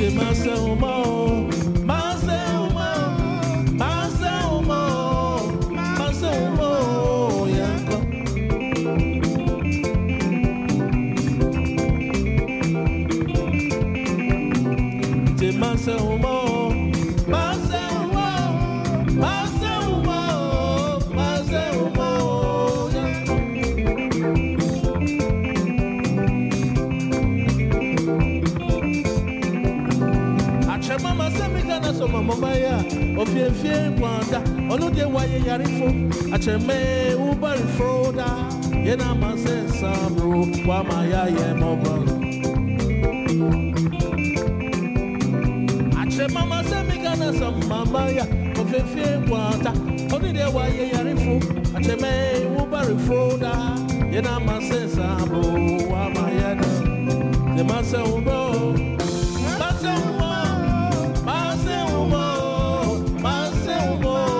Acheme Uber Froda, Yena Mase Sabro, Wamaya Yemoba. Achema Masemigana some Mamaya, of a fear water, only there why Yarifu, Acheme Uber Froda, Yena Mase Sabro, Wamaya, the Masa Ubo, Masa Ubo, Masa Ubo, Masa Ubo.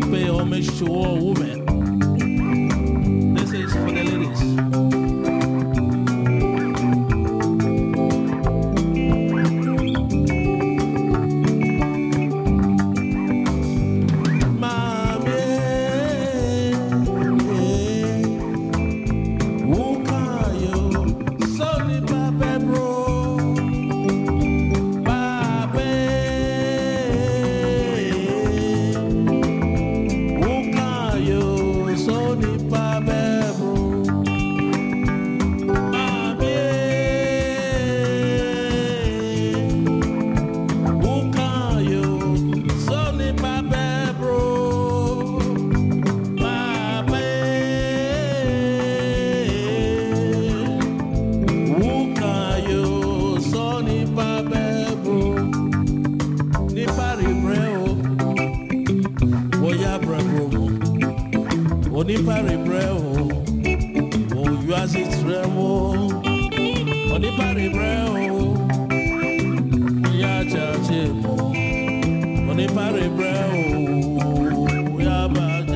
pay homage to all women. This is for the ladies. Onipare breo, o yuazi tremo. Onipare breo, ya chachemo. Onipare breo, ya baja.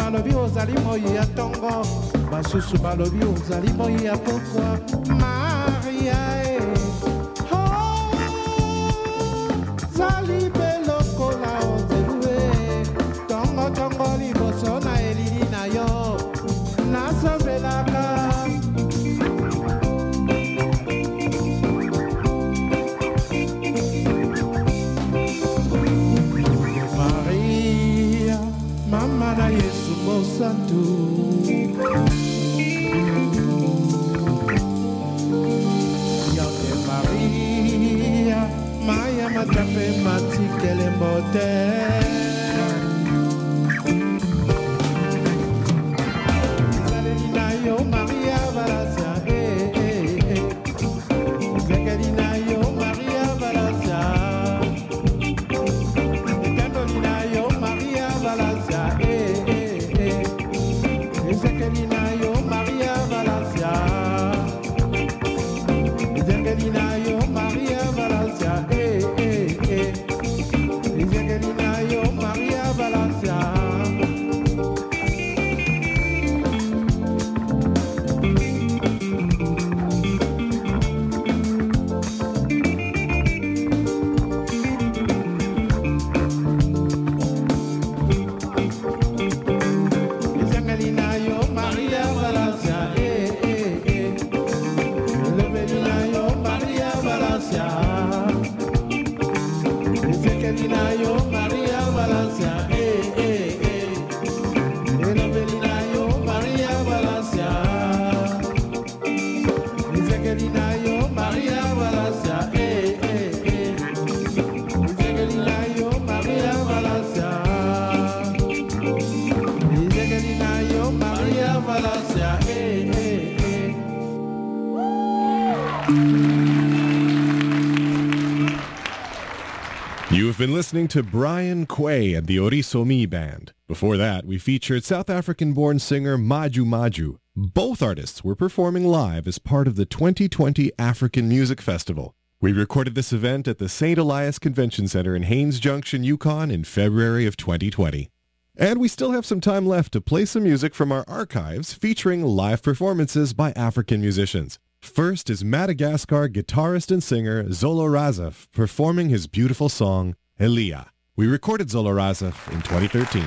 balobi ozali moi ya tongo basusu balobi ozali moi ya pokwa Maria oh zali belokola ozelue tongo tongo liboso na elili na yo nasambelaka Maria mama na Yesu Santo Yande Maria Maya matape matikele mote Zalelina yo Maria Valasia Zekelina yo Maria Valasia Candolina yo Maria Valasia Zekelina yo Maria Valasia Zekelina yo Maria Valasia Zekelina yo Maria Valasia You've been listening to Brian Quay and the Orisomi Band. Before that, we featured South African-born singer Maju Maju. Both artists were performing live as part of the 2020 African Music Festival. We recorded this event at the St. Elias Convention Center in Haines Junction, Yukon in February of 2020. And we still have some time left to play some music from our archives featuring live performances by African musicians. First is Madagascar guitarist and singer Zolo Razaf performing his beautiful song, Elia. We recorded Zolo Razaf in 2013.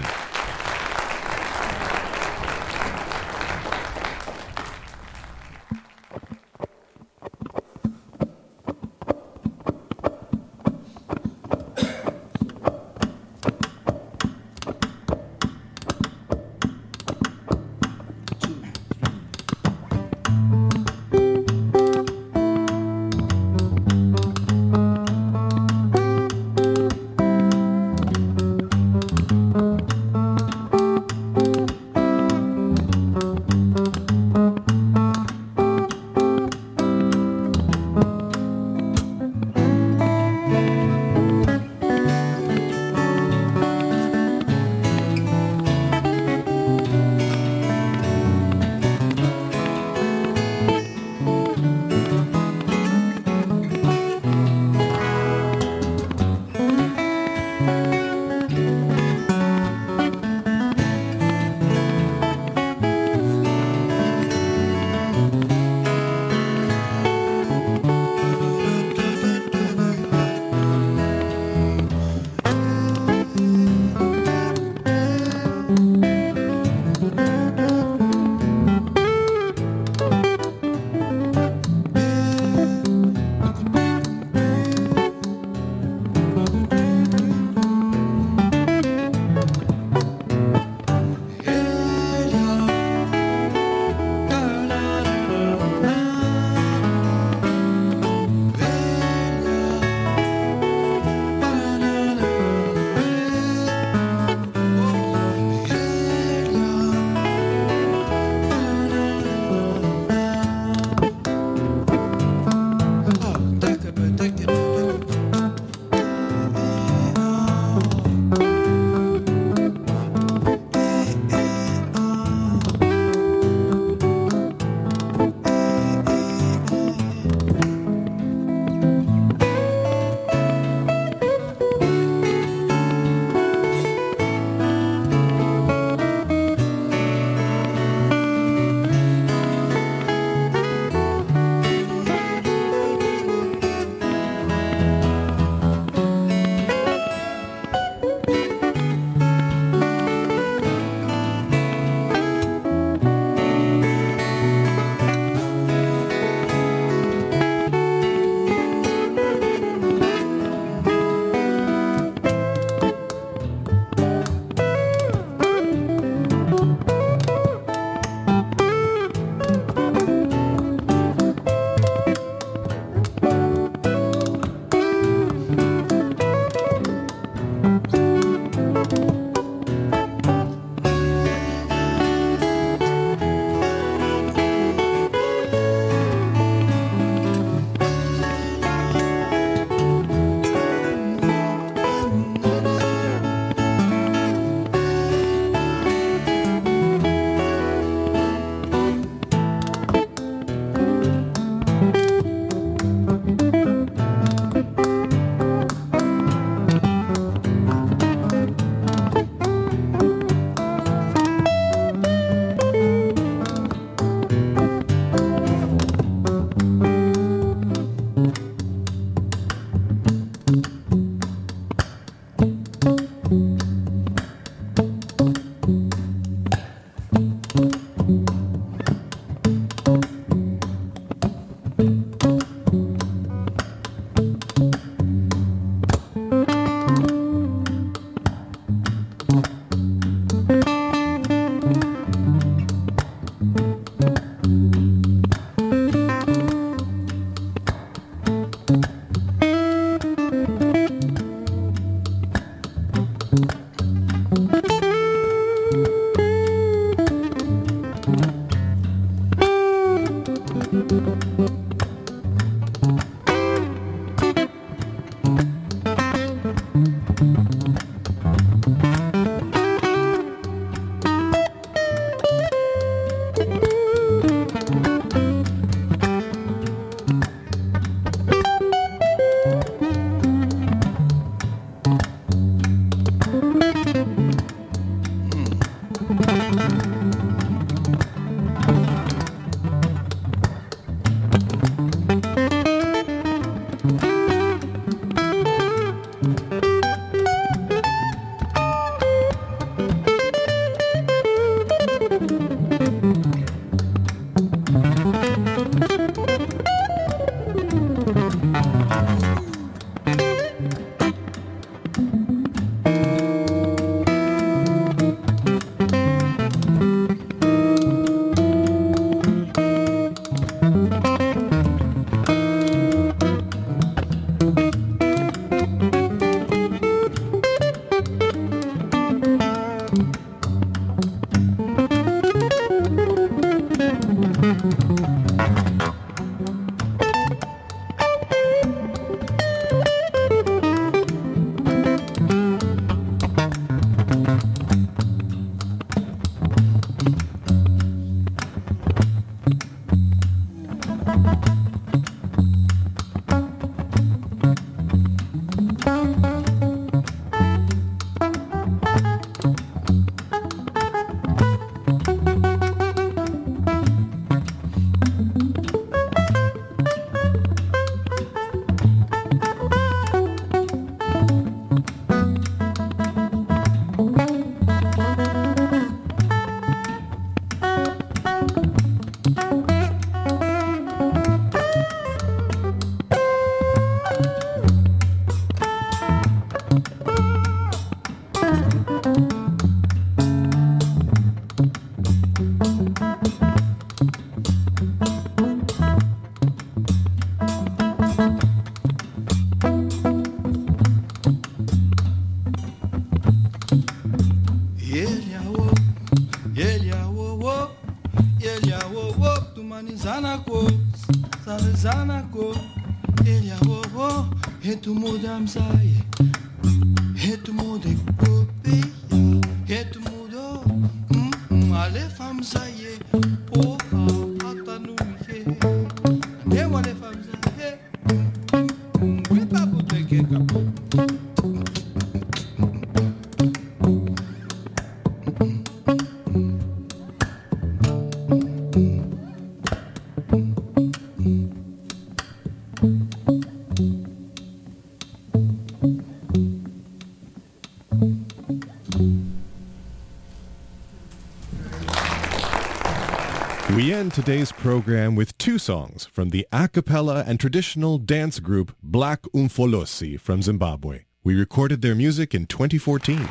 We end today's program with two songs from the a cappella and traditional dance group Black Umfolosi from Zimbabwe. We recorded their music in 2014.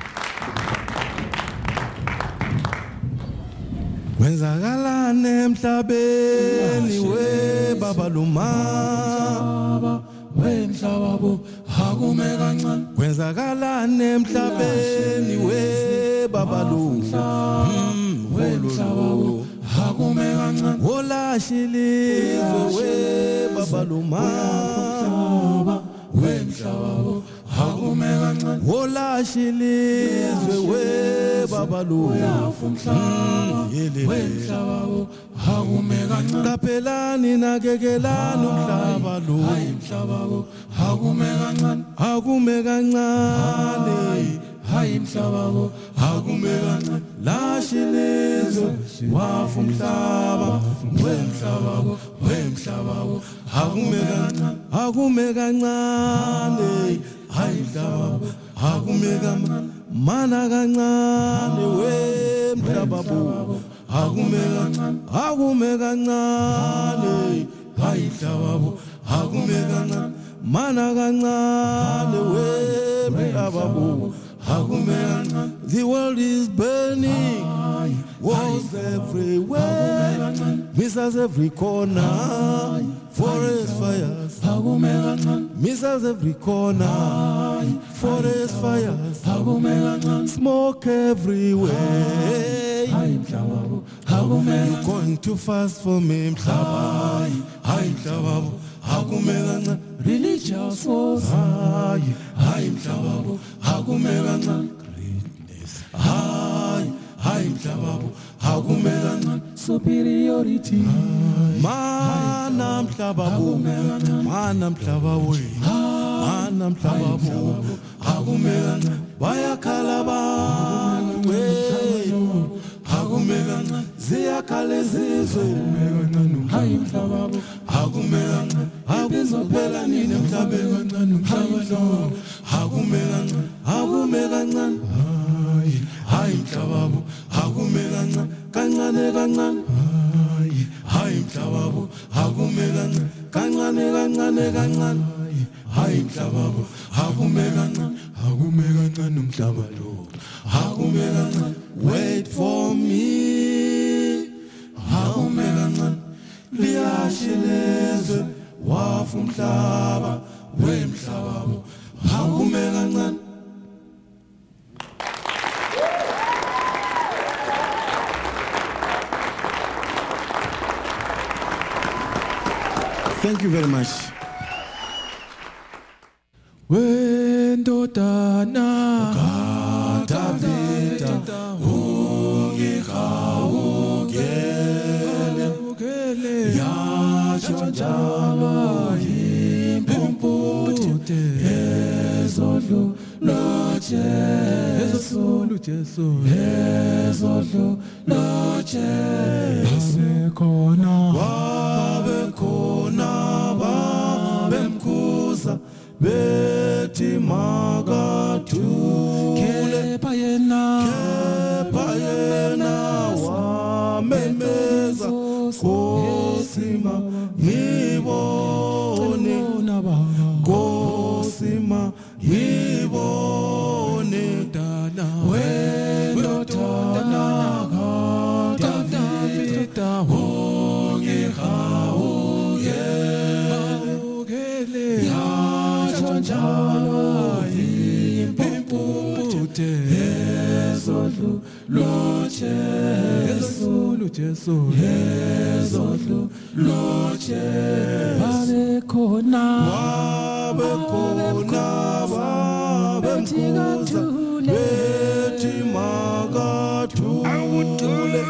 Kwenzakalani emhlabeni we baba luma wemhlaba bo hakume kancane kwenzakalani emhlabeni we baba luma wemhlaba bo hakume kancane olashilizwe we baba luma wemhlaba bo hakume kancane olashilizwe we baba luma wemhlaba bo hakume kancane kapelani nakekelani umhlaba lo hayi umhlaba bo hakume kancane hayi umhlaba bo hakume kancane lashilizwe wafa umhlaba wemhlaba bo hakume kancane hayi umhlaba bo hakume kancane mana kancane wemhlaba bo hakume kancane hayi umhlaba bo hakume kancane mana kancane wemhlaba bo hakume kancane. The world is burning, wars everywhere, missiles every corner, forest fires, missiles every corner, forest fires, smoke everywhere, You're going too fast for me, Mhlaba. Hi, Mhlaba. Hakumela religious wars. Hi, Mhlaba. Hakumela greatness. Hi, Mhlaba. Hakumela superiority. Mana Mhlaba. Mana Mhlaba. Mana Mhlaba. Hakumela bayakhala bantu. Hakumela ziyakhala zizwe. Hayi Mhlaba. Hakumela akuzophela nini emhlabeni. Hakumela kancane. Hayi Mhlaba. Hakumela kancane. Hayi Mhlaba. Hakumela kancane. Hayi Mhlaba. Hakumela kancane umhlaba lo. Hakumela kancane. Wait for me. Hakumela kancane. Liyashileze wafu umhlaba wemhlaba. Hakumela kancane. Thank you very much. Wendodana Davida ungikawukele yatshonjalo yimpumputi ezodlo lojesu wabekhona babemkhuza bethi makathule kepha yena wamemeza Nkosima ngibone Nkosima ngibone wendodana Davida ungikawukele yatshonjalo yimpumputi ezodlo lojesu babekhona babemkhuza bethi makathule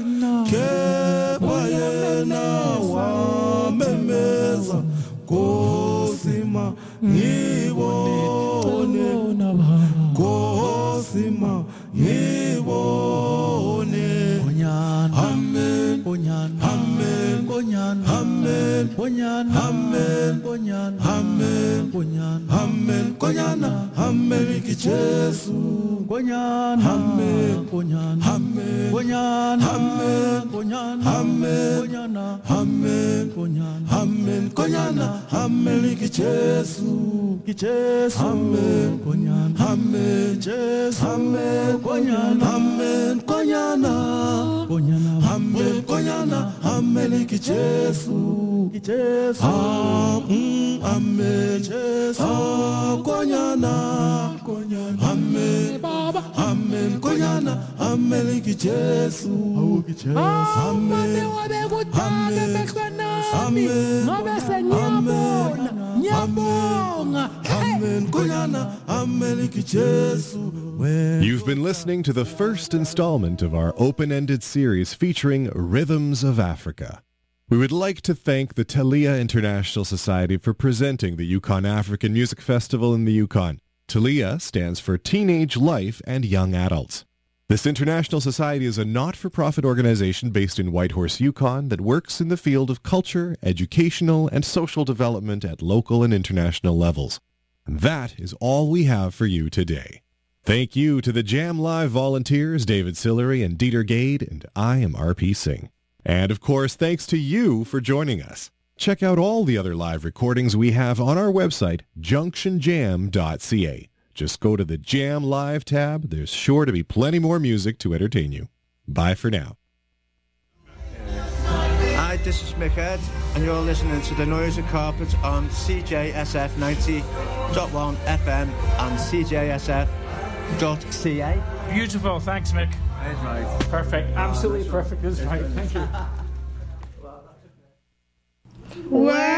kepha yena wamemeza Nkosima ngibone Nkosima ngibone. Amen. Amen. Amen. Konyana. Amen. Kijesu. Amen. Amen. Amen. Amen. Konyana. Amen. Kijesu. Amen. Amen. Jesu. Amen. Amen. Konyana. Amen. Konyana. Amen. Kijesu. Amen. Jesu. Konyana. Amen. Baba. Amen. Konyana. Amen. Kijesu. Amen. You've been listening to the first installment of our open-ended series featuring Rhythms of Africa. We would like to thank the Talia International Society for presenting the Yukon African Music Festival in the Yukon. Talia stands for Teenage Life and Young Adults. This international society is a not-for-profit organization based in Whitehorse, Yukon that works in the field of culture, educational, and social development at local and international levels. And that is all we have for you today. Thank you to the Jam Live volunteers, David Sillery and Dieter Gade, and I am R.P. Singh. And of course, thanks to you for joining us. Check out all the other live recordings we have on our website, junctionjam.ca. Just go to the Jam Live tab. There's sure to be plenty more music to entertain you. Bye for now. Hi, this is Mick Ed, and you're listening to The Noise of Carpet on CJSF 90.1 FM and CJSF.ca. Beautiful, thanks Mick. That's right. Perfect. Absolutely perfect. That's right. Thank you. Well,